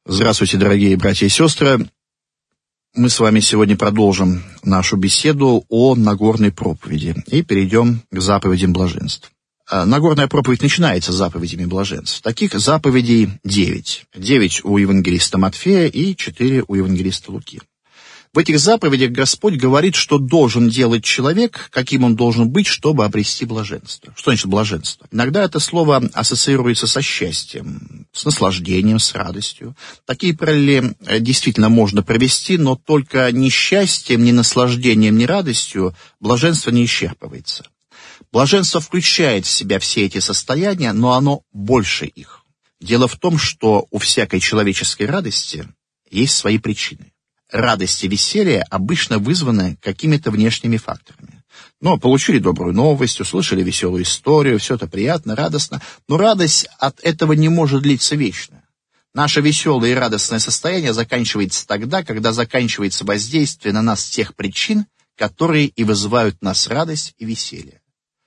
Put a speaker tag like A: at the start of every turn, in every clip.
A: Здравствуйте, дорогие братья и сестры. Мы с вами сегодня продолжим нашу беседу о Нагорной проповеди и перейдем к заповедям блаженств. Нагорная проповедь начинается с заповедями блаженств. Таких заповедей 9. 9 у евангелиста Матфея и 4 у евангелиста Луки. В этих заповедях Господь говорит, что должен делать человек, каким он должен быть, чтобы обрести блаженство. Что значит блаженство? Иногда это слово ассоциируется со счастьем, с наслаждением, с радостью. Такие параллели действительно можно провести, но только ни счастьем, ни наслаждением, ни радостью блаженство не исчерпывается. Блаженство включает в себя все эти состояния, но оно больше их. Дело в том, что у всякой человеческой радости есть свои причины. Радость и веселье обычно вызваны какими-то внешними факторами. Но получили добрую новость, услышали веселую историю, все это приятно, радостно, но радость от этого не может длиться вечно. Наше веселое и радостное состояние заканчивается тогда, когда заканчивается воздействие на нас тех причин, которые и вызывают в нас радость и веселье.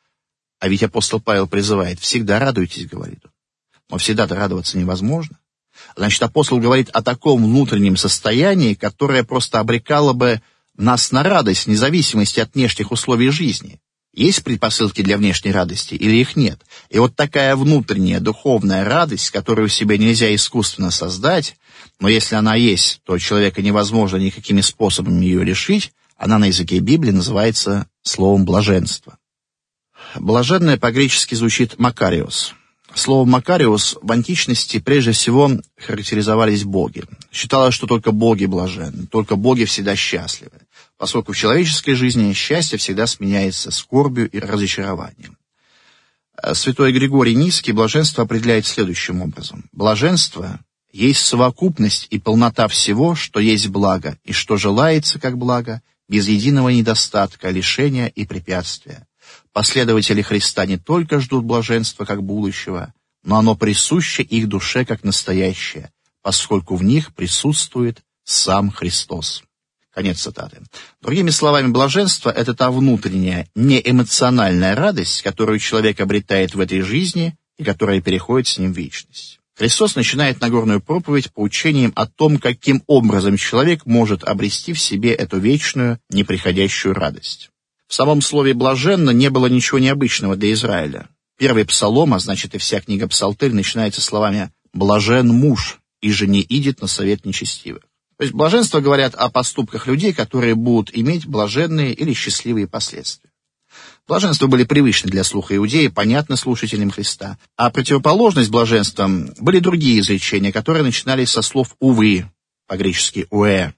A: А ведь апостол Павел призывает: всегда радуйтесь, говорит он. Но всегда-то радоваться невозможно. Значит, апостол говорит о таком внутреннем состоянии, которое просто обрекало бы нас на радость, вне зависимости от внешних условий жизни. Есть предпосылки для внешней радости или их нет? И вот такая внутренняя духовная радость, которую в себе нельзя искусственно создать, но если она есть, то человека невозможно никакими способами ее решить, она на языке Библии называется словом блаженство. Блаженное по-гречески звучит «макариос». Словом «макариос» в античности прежде всего характеризовались боги. Считалось, что только боги блаженны, только боги всегда счастливы, поскольку в человеческой жизни счастье всегда сменяется скорбью и разочарованием. Святой Григорий Низкий блаженство определяет следующим образом. Блаженство есть совокупность и полнота всего, что есть благо, и что желается как благо, без единого недостатка, лишения и препятствия. Последователи Христа не только ждут блаженства как будущего, но оно присуще их душе как настоящее, поскольку в них присутствует сам Христос. Конец цитаты. Другими словами, блаженство — это та внутренняя, неэмоциональная радость, которую человек обретает в этой жизни и которая переходит с ним в вечность. Христос начинает Нагорную проповедь поучением о том, каким образом человек может обрести в себе эту вечную, неприходящую радость. В самом слове «блаженно» не было ничего необычного для Израиля. Первый псалом, а значит и вся книга Псалтырь, начинается словами «блажен муж, иже не идет на совет нечестивых». То есть блаженство говорят о поступках людей, которые будут иметь блаженные или счастливые последствия. Блаженства были привычны для слуха иудеи, понятны слушателям Христа. А противоположность блаженствам были другие изречения, которые начинались со слов «увы», по-гречески «уэ»,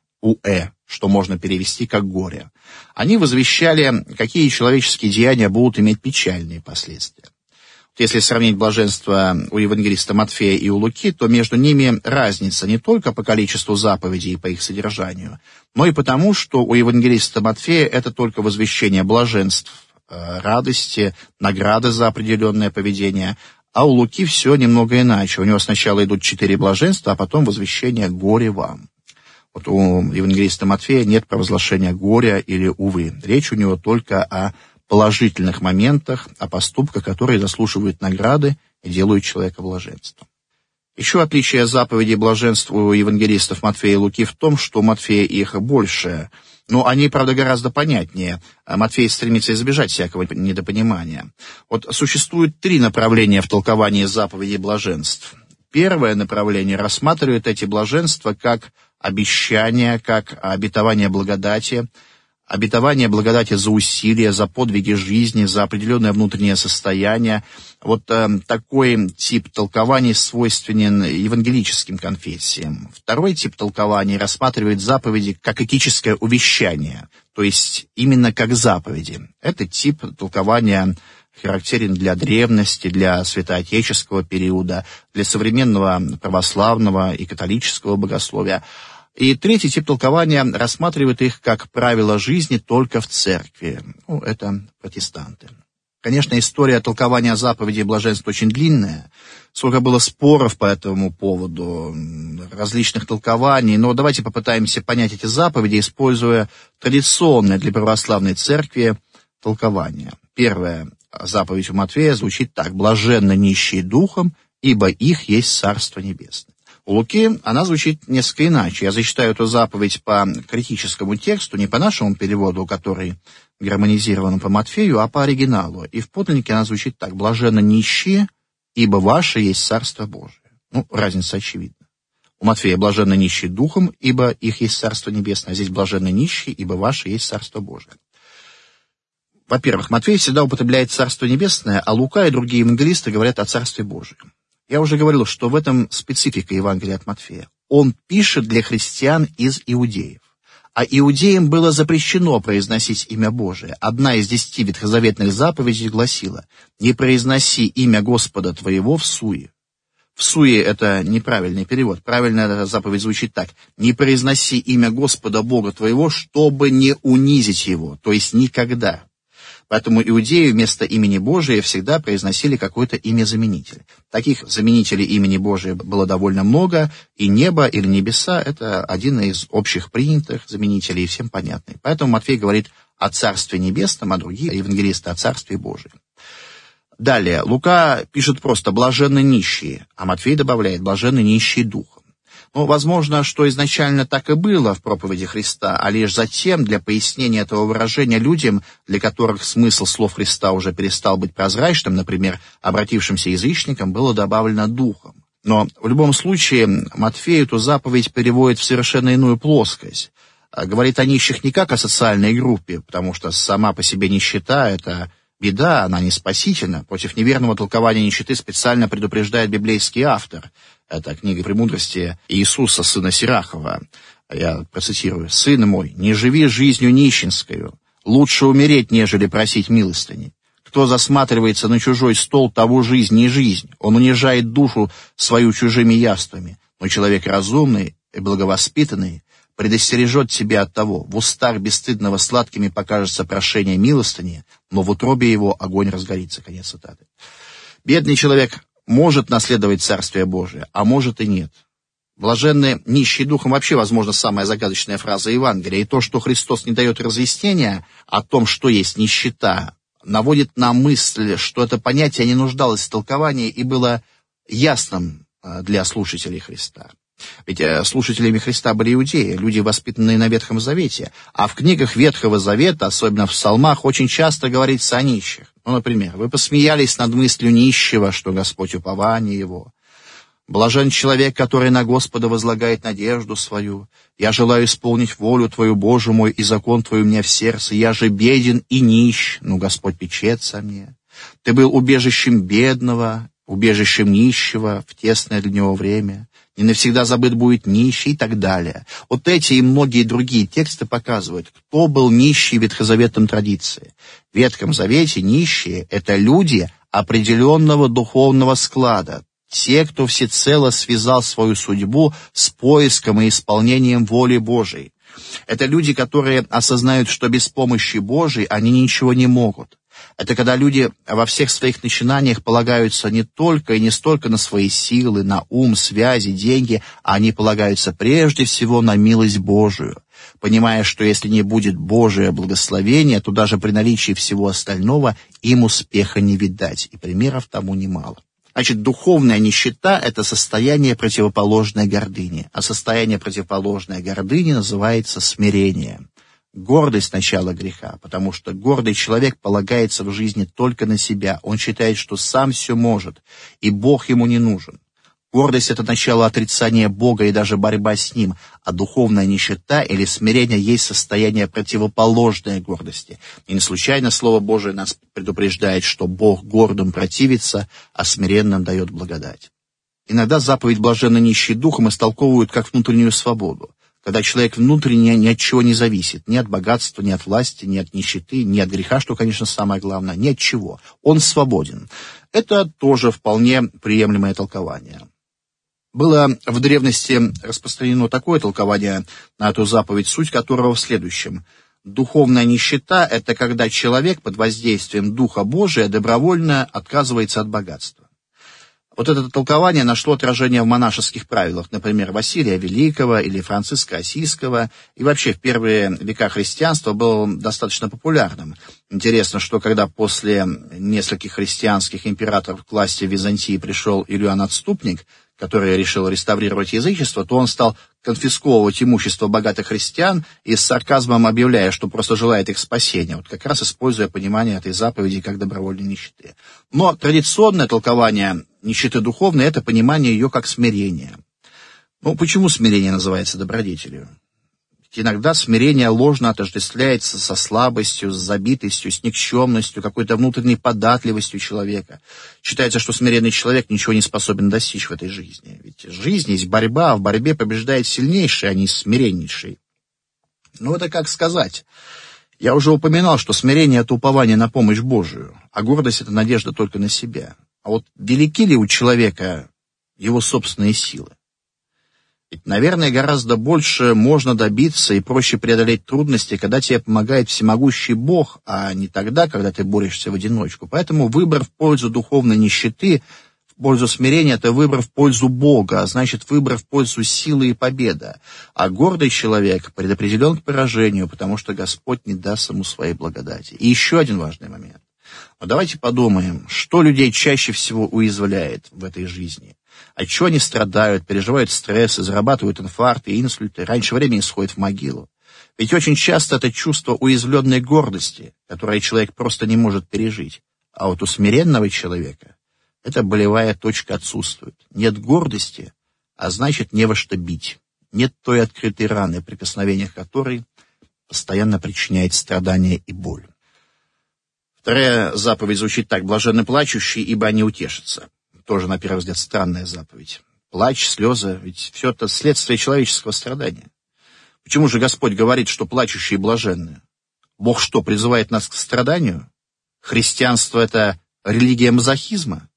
A: что можно перевести как «горе». Они возвещали, какие человеческие деяния будут иметь печальные последствия. Если сравнить блаженство у евангелиста Матфея и у Луки, то между ними разница не только по количеству заповедей и по их содержанию, но и потому, что у евангелиста Матфея это только возвещение блаженств, радости, награды за определенное поведение, а у Луки все немного иначе. У него сначала идут 4 блаженства, а потом возвещение «горе вам». Вот у евангелиста Матфея нет провозглашения горя или увы. Речь у него только о положительных моментах, о поступках, которые заслуживают награды и делают человека блаженством. Еще отличие заповедей блаженства у евангелистов Матфея и Луки в том, что у Матфея их больше, но они, правда, гораздо понятнее. Матфей стремится избежать всякого недопонимания. Вот существует 3 направления в толковании заповедей блаженств. Первое направление рассматривает эти блаженства как обещание, как обетование благодати за усилия, за подвиги жизни, за определенное внутреннее состояние. Вот такой тип толкований свойственен евангелическим конфессиям. Второй тип толкований рассматривает заповеди как этическое увещание, то есть именно как заповеди. Этот тип толкования характерен для древности, для святоотеческого периода, для современного православного и католического богословия. И третий тип толкования рассматривает их как правило жизни только в церкви. Это протестанты. Конечно, история толкования заповедей блаженства очень длинная. Сколько было споров по этому поводу, различных толкований. Но давайте попытаемся понять эти заповеди, используя традиционное для православной церкви толкование. Первая заповедь у Матфея звучит так: «Блаженны нищие духом, ибо их есть Царство Небесное». У Луки она звучит несколько иначе. Я зачитаю эту заповедь по критическому тексту, не по нашему переводу, который гармонизирован по Матфею, а по оригиналу. И в подлиннике она звучит так: «Блаженно нищие, ибо ваше есть Царство Божие». Разница очевидна. У Матфея блаженно нищие духом, ибо их есть Царство Небесное, а здесь блаженно нищие, ибо ваше есть Царство Божие. Во-первых, Матфей всегда употребляет Царство Небесное, а Лука и другие евангелисты говорят о Царстве Божьем. Я уже говорил, что в этом специфика Евангелия от Матфея. Он пишет для христиан из иудеев. А иудеям было запрещено произносить имя Божие. Одна из 10 ветхозаветных заповедей гласила: «Не произноси имя Господа твоего в суе». В суе это неправильный перевод. Правильная заповедь звучит так: «Не произноси имя Господа Бога твоего, чтобы не унизить его», то есть никогда. Поэтому иудеи вместо имени Божия всегда произносили какой-то имя-заменитель. Таких заменителей имени Божия было довольно много, и небо или небеса — это один из общих принятых заменителей, всем понятный. Поэтому Матфей говорит о Царстве Небесном, а другие евангелисты о Царстве Божьем. Далее, Лука пишет просто «блаженны нищие», а Матфей добавляет «блаженны нищие духом». Возможно, что изначально так и было в проповеди Христа, а лишь затем для пояснения этого выражения людям, для которых смысл слов Христа уже перестал быть прозрачным, например, обратившимся язычникам, было добавлено духом. Но в любом случае Матфей эту заповедь переводит в совершенно иную плоскость. Говорит о нищих не как о социальной группе, потому что сама по себе нищета — это беда, она не спасительна. Против неверного толкования нищеты специально предупреждает библейский автор. Это книга «Премудрости» Иисуса, сына Сирахова. Я процитирую: «Сын мой, не живи жизнью нищенскою, лучше умереть, нежели просить милостыни. Кто засматривается на чужой стол, того жизнь не жизнь. Он унижает душу свою чужими яствами. Но человек разумный и благовоспитанный предостережет тебя от того: в устах бесстыдного сладкими покажется прошение милостыни, но в утробе его огонь разгорится». Конец цитаты. Бедный человек может наследовать Царствие Божие, а может и нет. Блаженны нищие духом вообще, возможно, самая загадочная фраза Евангелия. И то, что Христос не дает разъяснения о том, что есть нищета, наводит на мысль, что это понятие не нуждалось в толковании и было ясным для слушателей Христа. Ведь слушателями Христа были иудеи, люди, воспитанные на Ветхом Завете. А в книгах Ветхого Завета, особенно в псалмах, очень часто говорится о нищих. Например: «Вы посмеялись над мыслью нищего, что Господь упование его. Блажен человек, который на Господа возлагает надежду свою. Я желаю исполнить волю Твою, Боже мой, и закон Твой у меня в сердце. Я же беден и нищ, но Господь печется о мне. Ты был убежищем бедного, убежищем нищего в тесное для него время. Не навсегда забыт будет нищий» и так далее. Вот эти и многие другие тексты показывают, кто был нищий в ветхозаветном традиции. В Ветхом Завете нищие — это люди определенного духовного склада, те, кто всецело связал свою судьбу с поиском и исполнением воли Божией. Это люди, которые осознают, что без помощи Божией они ничего не могут. Это когда люди во всех своих начинаниях полагаются не только и не столько на свои силы, на ум, связи, деньги, а они полагаются прежде всего на милость Божию, понимая, что если не будет Божие благословение, то даже при наличии всего остального им успеха не видать, и примеров тому немало. Значит, духовная нищета — это состояние, противоположное гордыне, а состояние, противоположное гордыне, называется смирением. Гордость — начало греха, потому что гордый человек полагается в жизни только на себя. Он считает, что сам все может, и Бог ему не нужен. Гордость — это начало отрицания Бога и даже борьба с Ним, а духовная нищета или смирение есть состояние, противоположное гордости. И не случайно Слово Божие нас предупреждает, что Бог гордым противится, а смиренным дает благодать. Иногда заповедь «блаженны нищие духом» истолковывают как внутреннюю свободу, когда человек внутренне ни от чего не зависит, ни от богатства, ни от власти, ни от нищеты, ни от греха, что, конечно, самое главное, ни от чего. Он свободен. Это тоже вполне приемлемое толкование. Было в древности распространено такое толкование на эту заповедь, суть которого в следующем. Духовная нищета — это когда человек под воздействием Духа Божия добровольно отказывается от богатства. Вот это толкование нашло отражение в монашеских правилах, например, Василия Великого или Франциска Осийского, и вообще в первые века христианства было достаточно популярным. Интересно, что когда после нескольких христианских императоров к власти в Византии пришел Иоанн Отступник, который решил реставрировать язычество, то он стал конфисковывать имущество богатых христиан и с сарказмом объявляя, что просто желает их спасения, вот как раз используя понимание этой заповеди как добровольной нищеты. Но традиционное толкование нищеты духовной – это понимание ее как смирения. Ну, почему смирение называется добродетелью? Иногда смирение ложно отождествляется со слабостью, с забитостью, с никчемностью, какой-то внутренней податливостью человека. Считается, что смиренный человек ничего не способен достичь в этой жизни. Ведь жизнь есть борьба, а в борьбе побеждает сильнейший, а не смиреннейший. Ну, это как сказать. Я уже упоминал, что смирение – это упование на помощь Божию, а гордость – это надежда только на себя. А вот велики ли у человека его собственные силы? Ведь, наверное, гораздо больше можно добиться и проще преодолеть трудности, когда тебе помогает всемогущий Бог, а не тогда, когда ты борешься в одиночку. Поэтому выбор в пользу духовной нищеты, в пользу смирения – это выбор в пользу Бога, а значит, выбор в пользу силы и победы. А гордый человек предопределен к поражению, потому что Господь не даст ему своей благодати. И еще один важный момент. Но давайте подумаем, что людей чаще всего уязвляет в этой жизни. От чего они страдают, переживают стрессы, зарабатывают инфаркты, инсульты, раньше времени сходят в могилу. Ведь очень часто это чувство уязвленной гордости, которое человек просто не может пережить. А вот у смиренного человека эта болевая точка отсутствует. Нет гордости, а значит не во что бить. Нет той открытой раны, прикосновение которой постоянно причиняет страдания и боль. Вторая заповедь звучит так: «Блаженны плачущие, ибо они утешатся». Тоже, на первый взгляд, странная заповедь. Плач, слезы, ведь все это следствие человеческого страдания. Почему же Господь говорит, что плачущие блаженны? Бог что, призывает нас к страданию? Христианство — это религия мазохизма?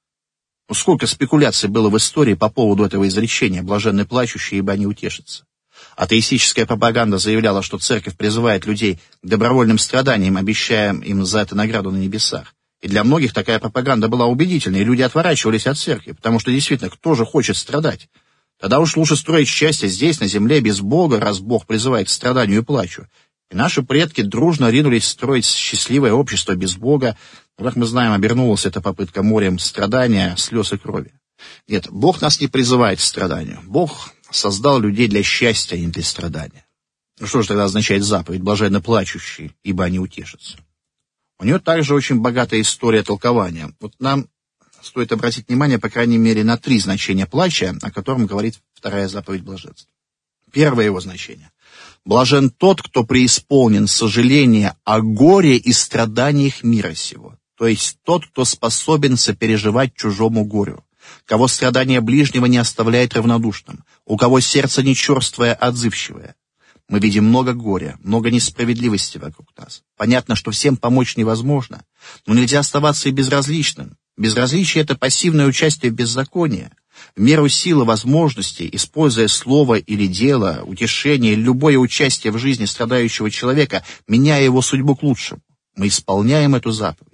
A: Ну, сколько спекуляций было в истории по поводу этого изречения «блаженны плачущие, ибо они утешатся». Атеистическая пропаганда заявляла, что церковь призывает людей к добровольным страданиям, обещая им за это награду на небесах. И для многих такая пропаганда была убедительной, и люди отворачивались от церкви, потому что действительно, кто же хочет страдать? Тогда уж лучше строить счастье здесь, на земле, без Бога, раз Бог призывает к страданию и плачу. И наши предки дружно ринулись строить счастливое общество без Бога. Как мы знаем, обернулась эта попытка морем страдания, слез и крови. Нет, Бог нас не призывает к страданию. Бог создал людей для счастья, а не для страдания. Ну что же тогда означает заповедь «блаженны плачущие, ибо они утешатся»? У нее также очень богатая история толкования. Вот нам стоит обратить внимание, по крайней мере, на 3 значения плача, о котором говорит вторая заповедь блаженства. Первое его значение. Блажен тот, кто преисполнен сожаления о горе и страданиях мира сего. То есть тот, кто способен сопереживать чужому горю, кого страдания ближнего не оставляет равнодушным, у кого сердце не черствое, а отзывчивое. Мы видим много горя, много несправедливости вокруг нас. Понятно, что всем помочь невозможно, но нельзя оставаться и безразличным. Безразличие – это пассивное участие в беззаконии. В меру силы возможностей, используя слово или дело, утешение или любое участие в жизни страдающего человека, меняя его судьбу к лучшему, мы исполняем эту заповедь.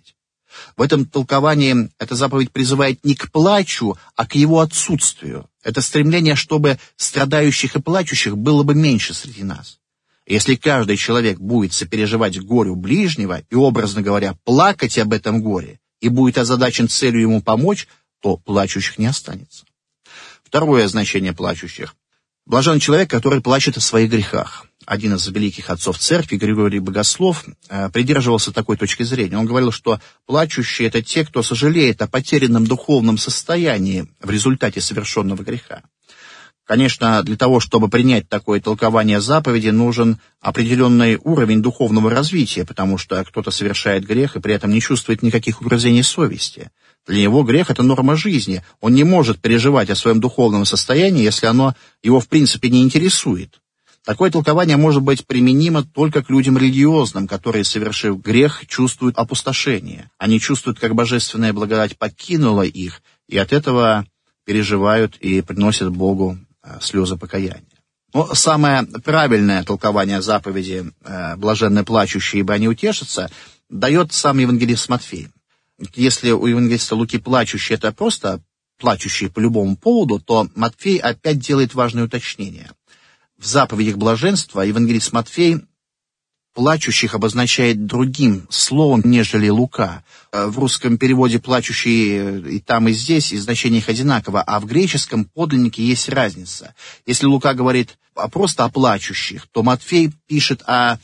A: В этом толковании эта заповедь призывает не к плачу, а к его отсутствию. Это стремление, чтобы страдающих и плачущих было бы меньше среди нас. Если каждый человек будет сопереживать горю ближнего и, образно говоря, плакать об этом горе, и будет озадачен целью ему помочь, то плачущих не останется. Второе значение плачущих. Блажен человек, который плачет о своих грехах. Один из великих отцов церкви, Григорий Богослов, придерживался такой точки зрения. Он говорил, что плачущие – это те, кто сожалеет о потерянном духовном состоянии в результате совершенного греха. Конечно, для того, чтобы принять такое толкование заповеди, нужен определенный уровень духовного развития, потому что кто-то совершает грех и при этом не чувствует никаких угрызений совести. Для него грех – это норма жизни. Он не может переживать о своем духовном состоянии, если оно его в принципе не интересует. Такое толкование может быть применимо только к людям религиозным, которые, совершив грех, чувствуют опустошение. Они чувствуют, как божественная благодать покинула их, и от этого переживают и приносят Богу слезы покаяния. Но самое правильное толкование заповеди «блаженны плачущие, ибо они утешатся» дает сам евангелист Матфей. Если у евангелиста Луки плачущие – это просто плачущие по любому поводу, то Матфей опять делает важное уточнение. В заповедях блаженства евангелист Матфей плачущих обозначает другим словом, нежели Лука. В русском переводе «плачущие» и там, и здесь, и значение их одинаково, а в греческом подлиннике есть разница. Если Лука говорит просто о плачущих, то Матфей пишет о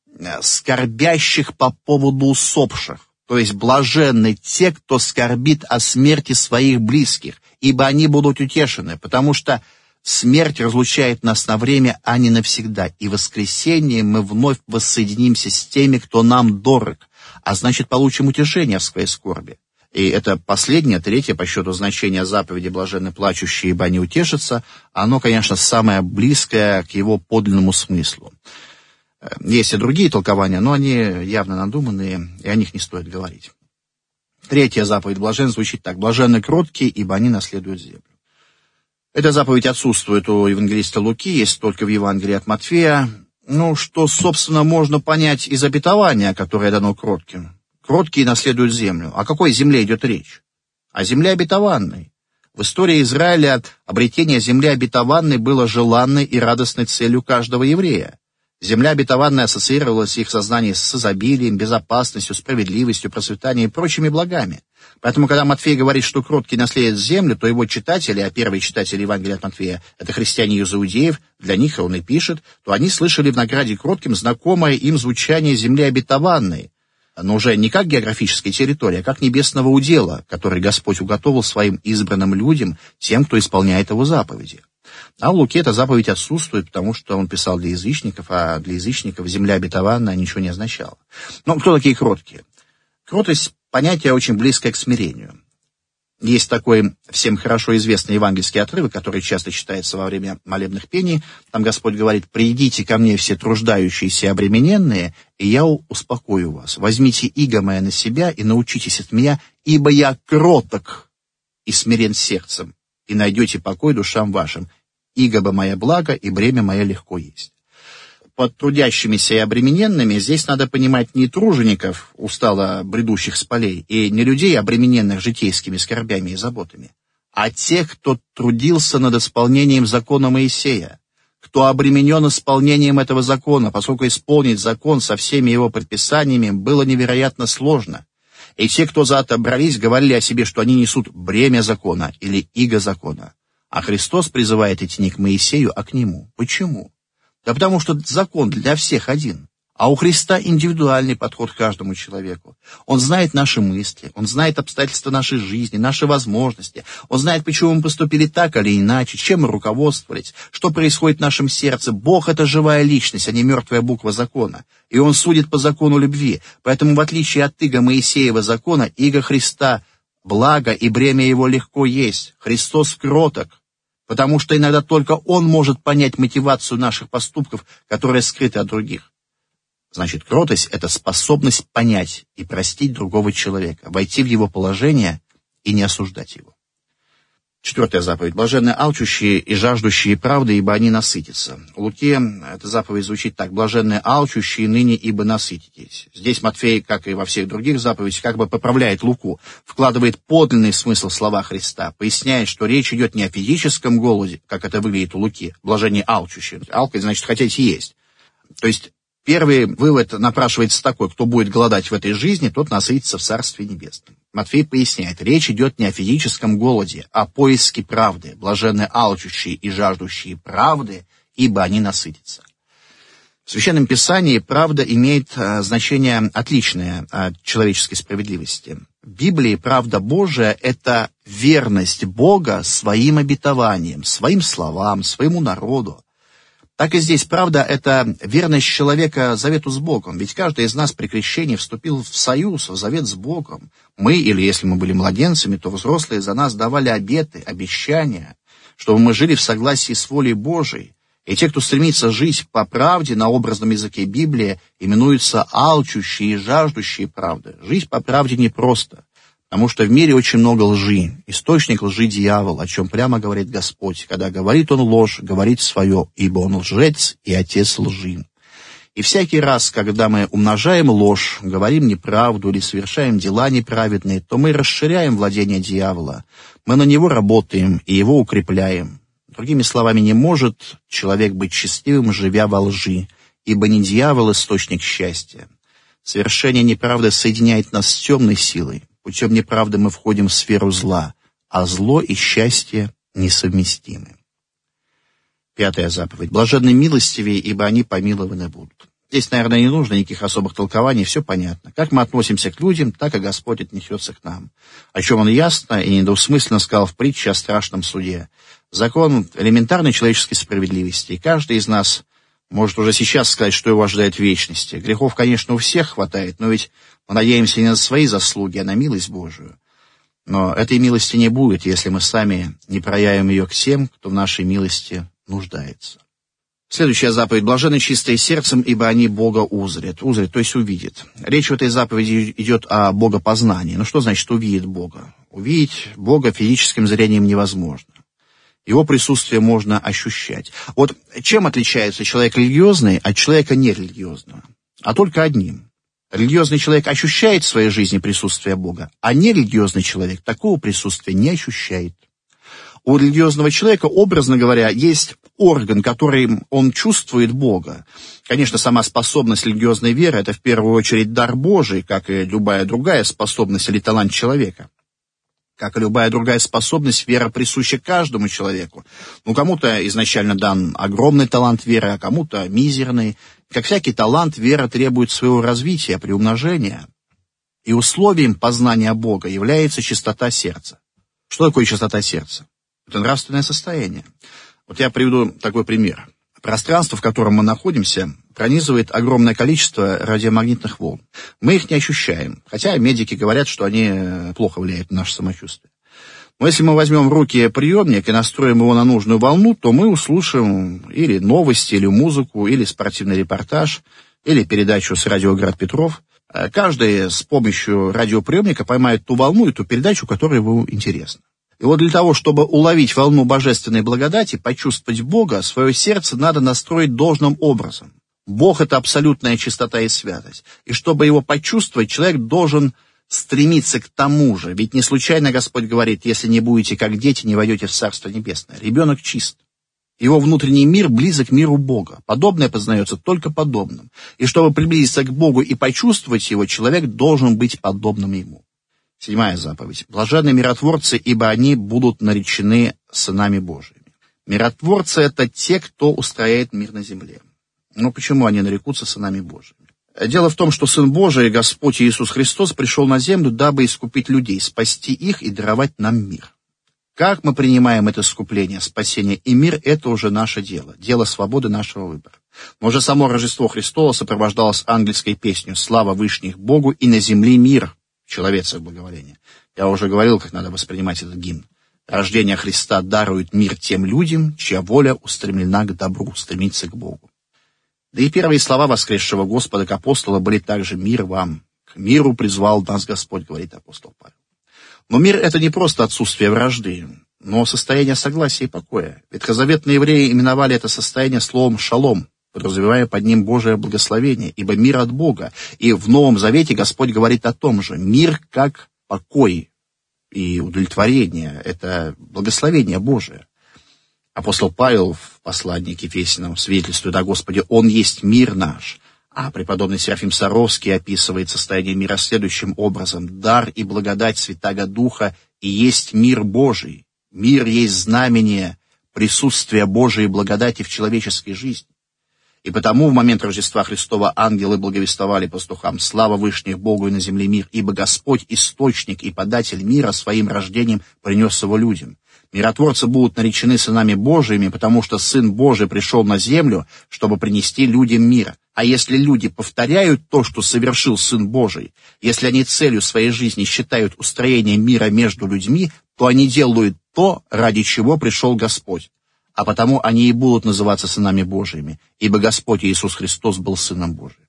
A: скорбящих по поводу усопших. То есть блаженны те, кто скорбит о смерти своих близких, ибо они будут утешены, потому что смерть разлучает нас на время, а не навсегда, и в воскресенье мы вновь воссоединимся с теми, кто нам дорог, а значит, получим утешение в своей скорби. И это последнее, третье по счету значение заповеди «блаженны плачущие, ибо они утешатся», оно, конечно, самое близкое к его подлинному смыслу. Есть и другие толкования, но они явно надуманные, и о них не стоит говорить. Третья заповедь блажен звучит так: «Блаженны кроткие, ибо они наследуют землю». Эта заповедь отсутствует у евангелиста Луки, есть только в Евангелии от Матфея. Что, собственно, можно понять из обетования, которое дано кротким. Кроткие наследуют землю. О какой земле идет речь? О земле обетованной. В истории Израиля обретение земли обетованной было желанной и радостной целью каждого еврея. Земля обетованная ассоциировалась в их сознании с изобилием, безопасностью, справедливостью, процветанием и прочими благами. Поэтому, когда Матфей говорит, что кроткий наследует землю, то его читатели, а первые читатели Евангелия от Матфея — это христиане из иудеев, для них он и пишет, то они слышали в награде кротким знакомое им звучание земли обетованной, но уже не как географической территории, а как небесного удела, который Господь уготовил своим избранным людям, тем, кто исполняет его заповеди. А в Луке эта заповедь отсутствует, потому что он писал для язычников, а для язычников земля обетованная ничего не означала. Но кто такие кроткие? Кротость — понятие очень близкое к смирению. Есть такой всем хорошо известный евангельский отрывок, который часто читается во время молебных пений. Там Господь говорит: «Придите ко мне все труждающиеся и обремененные, и я успокою вас. Возьмите иго мое на себя и научитесь от меня, ибо я кроток и смирен сердцем, и найдете покой душам вашим. Иго бы мое благо, и бремя мое легко есть». Под трудящимися и обремененными здесь надо понимать не тружеников, устало бредущих с полей, и не людей, обремененных житейскими скорбями и заботами, а тех, кто трудился над исполнением закона Моисея, кто обременен исполнением этого закона, поскольку исполнить закон со всеми его предписаниями было невероятно сложно. И те, кто за это брались, говорили о себе, что они несут бремя закона или иго закона. А Христос призывает идти не к Моисею, а к Нему. Почему? Да потому что закон для всех один, а у Христа индивидуальный подход к каждому человеку. Он знает наши мысли, Он знает обстоятельства нашей жизни, наши возможности, Он знает, почему мы поступили так или иначе, чем мы руководствовались, что происходит в нашем сердце. Бог — это живая личность, а не мертвая буква закона, и Он судит по закону любви. Поэтому, в отличие от иго Моисеева закона, иго Христа — благо, и бремя Его легко есть. Христос кроток, потому что иногда только Он может понять мотивацию наших поступков, которая скрыта от других. Значит, кротость — это способность понять и простить другого человека, войти в его положение и не осуждать его. Четвертая заповедь. Блаженны алчущие и жаждущие правды, ибо они насытятся. В Луке эта заповедь звучит так: блаженны алчущие ныне, ибо насытитесь. Здесь Матфей, как и во всех других заповедях, как бы поправляет Луку, вкладывает подлинный смысл в слова Христа, поясняет, что речь идет не о физическом голоде, как это выглядит у Луки, блаженные алчущие. Алкать значит хотеть есть. То есть первый вывод напрашивается такой: кто будет голодать в этой жизни, тот насытится в Царстве Небесном. Матфей поясняет, речь идет не о физическом голоде, а о поиске правды. Блаженны алчущие и жаждущие правды, ибо они насытятся. В Священном Писании правда имеет значение отличное от человеческой справедливости. В Библии правда Божия — это верность Бога своим обетованиям, своим словам, своему народу. Так и здесь правда — это верность человека завету с Богом. Ведь каждый из нас при крещении вступил в союз, в завет с Богом. Мы, или если мы были младенцами, то взрослые за нас давали обеты, обещания, чтобы мы жили в согласии с волей Божией. И те, кто стремится жить по правде, на образном языке Библии, именуются алчущие и жаждущие правды. Жить по правде непросто, потому что в мире очень много лжи. Источник лжи — дьявол, о чем прямо говорит Господь. Когда говорит Он ложь, говорит свое, ибо Он лжец и отец лжи. И всякий раз, когда мы умножаем ложь, говорим неправду или совершаем дела неправедные, то мы расширяем владение дьявола. Мы на него работаем и его укрепляем. Другими словами, не может человек быть счастливым, живя во лжи. ибо не дьявол источник счастья. Совершение неправды соединяет нас с темной силой. Путем неправды мы входим в сферу зла, а зло и счастье несовместимы. 5 заповедь. Блаженны милостивее, ибо они помилованы будут. Здесь, наверное, не нужно никаких особых толкований, все понятно. Как мы относимся к людям, так и Господь отнесется к нам. О чем Он ясно и недвусмысленно сказал в притче о страшном суде. Закон элементарной человеческой справедливости, и каждый из нас может уже сейчас сказать, что его ожидает в вечности. Грехов, конечно, у всех хватает, но ведь мы надеемся не на свои заслуги, а на милость Божию. Но этой милости не будет, если мы сами не проявим ее к тем, кто в нашей милости нуждается. Следующая заповедь. Блаженны чистые сердцем, ибо они Бога узрят. Узрят, то есть увидят. Речь в этой заповеди идет о богопознании. Ну что значит увидеть Бога? Увидеть Бога физическим зрением невозможно. Его присутствие можно ощущать. Вот чем отличается человек религиозный от человека нерелигиозного? А только одним. Религиозный человек ощущает в своей жизни присутствие Бога, а нерелигиозный человек такого присутствия не ощущает. У религиозного человека, образно говоря, есть орган, которым он чувствует Бога. Конечно, сама способность религиозной веры – это в первую очередь дар Божий, как и любая другая способность или талант человека. Как и любая другая способность, вера присуща каждому человеку. Ну, кому-то изначально дан огромный талант веры, а кому-то мизерный. Как всякий талант, вера требует своего развития, приумножения. И условием познания Бога является чистота сердца. Что такое чистота сердца? Это нравственное состояние. Вот я приведу такой пример. Пространство, в котором мы находимся, пронизывает огромное количество радиомагнитных волн. Мы их не ощущаем, хотя медики говорят, что они плохо влияют на наше самочувствие. Но если мы возьмем в руки приемник и настроим его на нужную волну, то мы услышим или новости, или музыку, или спортивный репортаж, или передачу с радио «Град Петров». Каждый с помощью радиоприемника поймает ту волну и ту передачу, которая ему интересна. И вот для того, чтобы уловить волну божественной благодати, почувствовать Бога, свое сердце надо настроить должным образом. Бог — это абсолютная чистота и святость. И чтобы его почувствовать, человек должен стремиться к тому же. Ведь не случайно Господь говорит: если не будете как дети, не войдете в Царство Небесное. Ребенок чист. Его внутренний мир близок к миру Бога. Подобное познается только подобным. И чтобы приблизиться к Богу и почувствовать его, человек должен быть подобным ему. 7 заповедь. Блаженны миротворцы, ибо они будут наречены сынами Божьими. Миротворцы — это те, кто устрояет мир на земле. Но почему они нарекутся сынами Божьими? Дело в том, что Сын Божий, Господь Иисус Христос, пришел на землю, дабы искупить людей, спасти их и даровать нам мир. Как мы принимаем это искупление, спасение и мир — это уже наше дело, дело свободы нашего выбора. Но уже само Рождество Христово сопровождалось ангельской песней «Слава Вышних Богу, и на земле мир». Человецов благоволение. Я уже говорил, как надо воспринимать этот гимн. Рождение Христа дарует мир тем людям, чья воля устремлена к добру, стремится к Богу. Да и первые слова воскресшего Господа к апостолу были также «Мир вам». К миру призвал нас Господь, говорит апостол Павел. Но мир — это не просто отсутствие вражды, но состояние согласия и покоя. Ветхозаветные евреи именовали это состояние словом «шалом», подразумевая под ним Божие благословение, ибо мир от Бога. И в Новом Завете Господь говорит о том же. Мир как покой и удовлетворение — это благословение Божие. Апостол Павел в послании к Ефесянам свидетельствует о Господе: «Он есть мир наш». А преподобный Серафим Саровский описывает состояние мира следующим образом: «Дар и благодать Святаго Духа и есть мир Божий. Мир есть знамение присутствия Божией благодати в человеческой жизни». И потому в момент Рождества Христова ангелы благовествовали пастухам: «Слава Вышних Богу и на земле мир, ибо Господь, источник и податель мира, своим рождением принес его людям». Миротворцы будут наречены сынами Божиими, потому что Сын Божий пришел на землю, чтобы принести людям мир. А если люди повторяют то, что совершил Сын Божий, если они целью своей жизни считают устроение мира между людьми, то они делают то, ради чего пришел Господь. А потому они и будут называться сынами Божиими, ибо Господь Иисус Христос был Сыном Божиим.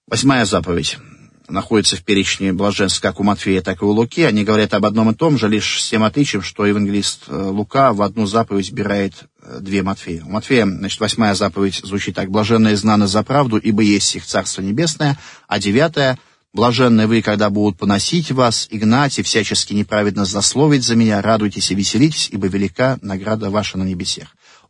A: 8 заповедь находится в перечне блаженств как у Матфея, так и у Луки. Они говорят об одном и том же, лишь с тем отличием, что евангелист Лука в одну заповедь вбирает 2 Матфея. У Матфея, 8 заповедь звучит так: «Блаженные знаны за правду, ибо есть их Царство Небесное», а 9: «Блаженны вы, когда будут поносить вас, и гнать, и всячески неправедно злословить за меня, радуйтесь и веселитесь, ибо велика награда ваша на небесах».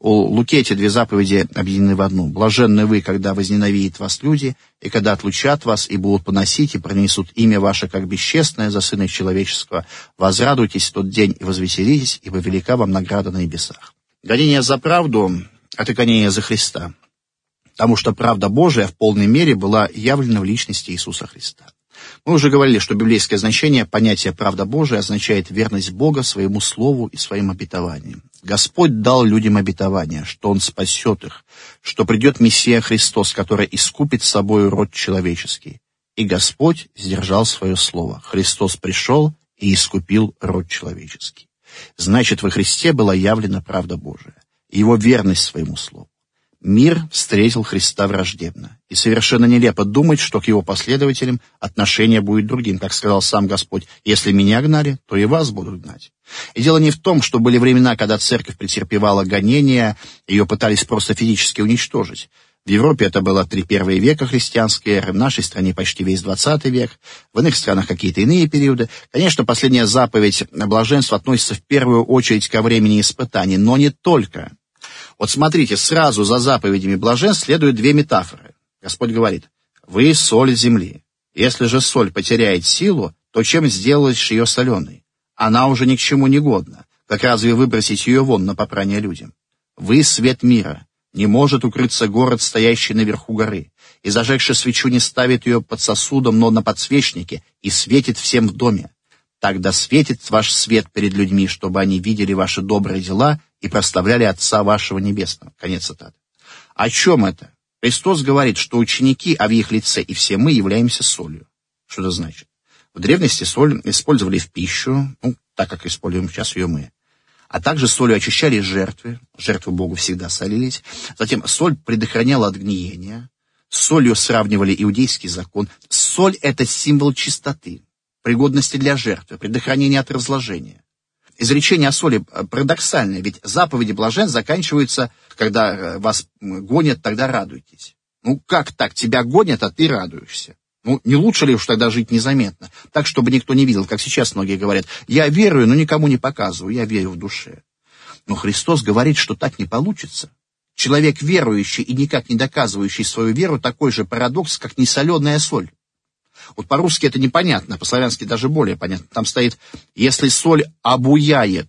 A: У Луки эти две заповеди объединены в одну. «Блаженны вы, когда возненавидят вас люди, и когда отлучат вас, и будут поносить, и пронесут имя ваше, как бесчестное, за Сына Человеческого. Возрадуйтесь в тот день и возвеселитесь, ибо велика вам награда на небесах». Гонение за правду — это гонение за Христа, потому что правда Божия в полной мере была явлена в личности Иисуса Христа. Мы уже говорили, что библейское значение понятия «правда Божия» означает верность Бога своему слову и своим обетованиям. Господь дал людям обетование, что Он спасет их, что придет Мессия Христос, который искупит собою род человеческий. И Господь сдержал свое слово. Христос пришел и искупил род человеческий. Значит, во Христе была явлена правда Божия, Его верность своему слову. Мир встретил Христа враждебно, и совершенно нелепо думать, что к Его последователям отношение будет другим. Как сказал сам Господь: «Если меня гнали, то и вас будут гнать». И дело не в том, что были времена, когда церковь претерпевала гонения, ее пытались просто физически уничтожить. В Европе это было 3 первые века христианской эры, в нашей стране почти весь 20 век, в иных странах какие-то иные периоды. Конечно, последняя заповедь блаженства относится в первую очередь ко времени испытаний, но не только. Вот смотрите, сразу за заповедями блаженств следуют 2 метафоры. Господь говорит: «Вы соль земли. Если же соль потеряет силу, то чем сделаешь ее соленой? Она уже ни к чему не годна. Как разве выбросить ее вон на попрание людям? Вы свет мира. Не может укрыться город, стоящий наверху горы. И зажегши свечу не ставит ее под сосудом, но на подсвечнике, и светит всем в доме. Тогда светит ваш свет перед людьми, чтобы они видели ваши добрые дела и прославляли Отца вашего Небесного». Конец цитаты. О чем это? Христос говорит, что ученики, а в их лице и все мы, являемся солью. Что это значит? В древности соль использовали в пищу, так как используем сейчас ее мы. А также солью очищали жертвы Богу всегда солились. Затем соль предохраняла от гниения. С солью сравнивали иудейский закон. Соль — это символ чистоты, пригодности для жертвы, предохранения от разложения. Изречение о соли парадоксальное, ведь заповеди блаженств заканчиваются: когда вас гонят, тогда радуйтесь. Как так? Тебя гонят, а ты радуешься. Не лучше ли уж тогда жить незаметно? Так, чтобы никто не видел, как сейчас многие говорят: я верую, но никому не показываю, я верю в душе. Но Христос говорит, что так не получится. Человек верующий и никак не доказывающий свою веру — такой же парадокс, как несоленая соль. Вот по-русски это непонятно, по-славянски даже более понятно. Там стоит: если соль обуяет.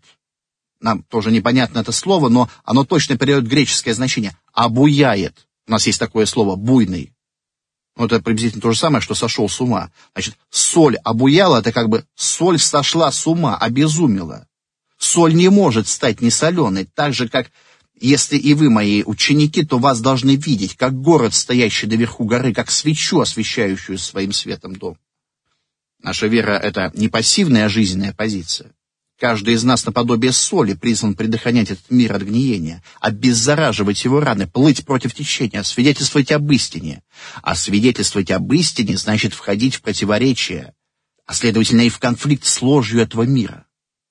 A: Нам тоже непонятно это слово, но оно точно передает греческое значение. Обуяет. У нас есть такое слово «буйный». Это приблизительно то же самое, что сошел с ума. Значит, соль обуяла — это как бы соль сошла с ума, обезумела. Соль не может стать несоленой, так же, как если и вы, мои ученики, то вас должны видеть, как город, стоящий наверху горы, как свечу, освещающую своим светом дом. Наша вера — это не пассивная жизненная позиция. Каждый из нас наподобие соли призван предохранять этот мир от гниения, обеззараживать его раны, плыть против течения, свидетельствовать об истине. А свидетельствовать об истине значит входить в противоречие, а следовательно и в конфликт с ложью этого мира.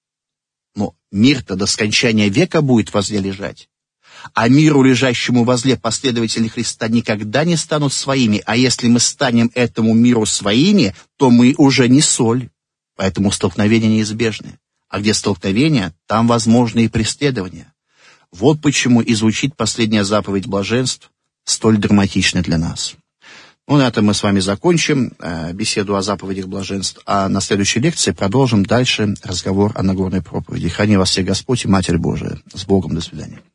A: Но мир-то до скончания века будет возле лежать. А миру, лежащему возле, последователи Христа никогда не станут своими, а если мы станем этому миру своими, то мы уже не соль. Поэтому столкновения неизбежны. А где столкновения, там возможны и преследования. Вот почему и звучит последняя заповедь блаженств столь драматично для нас. На этом мы с вами закончим беседу о заповедях блаженств, а на следующей лекции продолжим дальше разговор о Нагорной проповеди. Храни вас всех Господь и Матерь Божия. С Богом, до свидания.